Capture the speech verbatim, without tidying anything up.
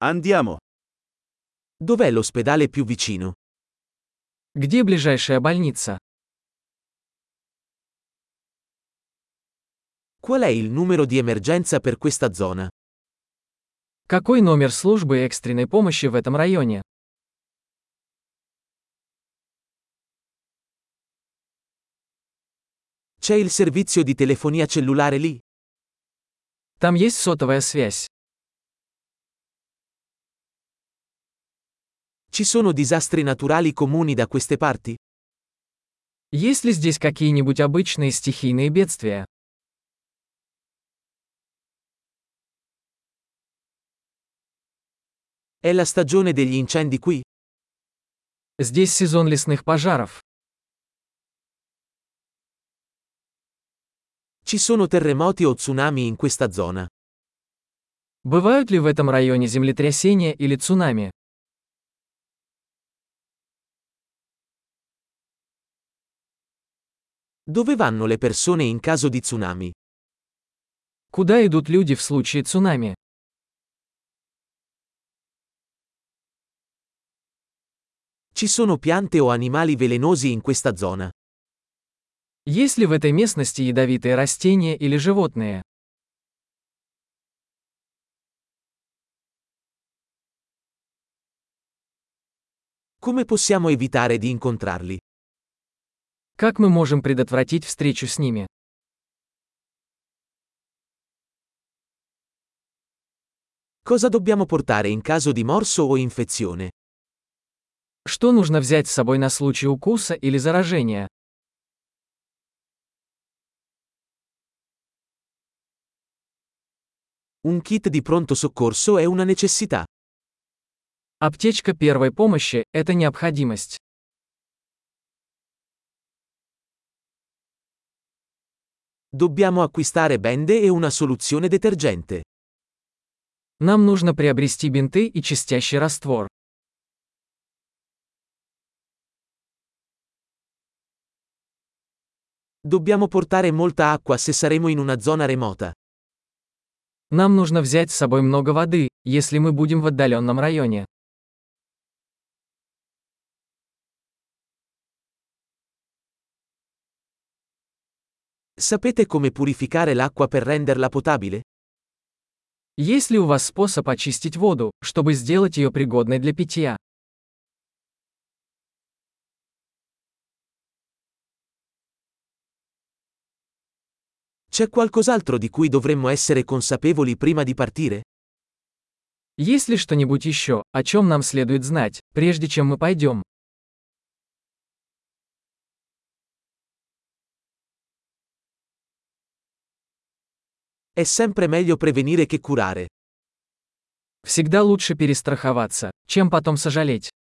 Andiamo. Dov'è l'ospedale più vicino? Где ближайшая больница? Qual è il numero di emergenza per questa zona? Какой номер службы экстренной помощи в этом районе? C'è il servizio di telefonia cellulare lì? Там есть сотовая связь. Ci sono disastri naturali comuni da queste parti? Есть ли здесь какие-нибудь обычные стихийные бедствия? È la stagione degli incendi qui? Здесь сезон лесных пожаров. Ci sono terremoti o tsunami in questa zona? Бывают ли в этом районе землетрясения или цунами? Dove vanno le persone in caso di tsunami? Куда идут люди в случае цунами? Ci sono piante o animali velenosi in questa zona? Есть ли в этой местности ядовитые растения или животные? Come possiamo evitare di incontrarli? Как мы можем предотвратить встречу с ними? Cosa dobbiamo portare in caso di morso o infezione? Что нужно взять с собой на случай укуса или заражения? Un kit di pronto soccorso è una necessità. Аптечка первой помощи – это необходимость. Dobbiamo acquistare bende e una soluzione detergente. Нам нужно приобрести бинты и чистящий раствор. Dobbiamo portare molta acqua se saremo in una zona remota. Нам нужно взять с собой много воды, если мы будем в отдаленном районе. Sapete come purificare l'acqua per renderla potabile? Есть ли у вас способ очистить воду, чтобы сделать ее пригодной для питья? C'è qualcos'altro di cui dovremmo essere consapevoli prima di partire? Есть ли что-нибудь еще, о чем нам следует знать, прежде чем мы пойдем? È sempre meglio prevenire che curare. Всегда лучше перестраховаться, чем потом сожалеть.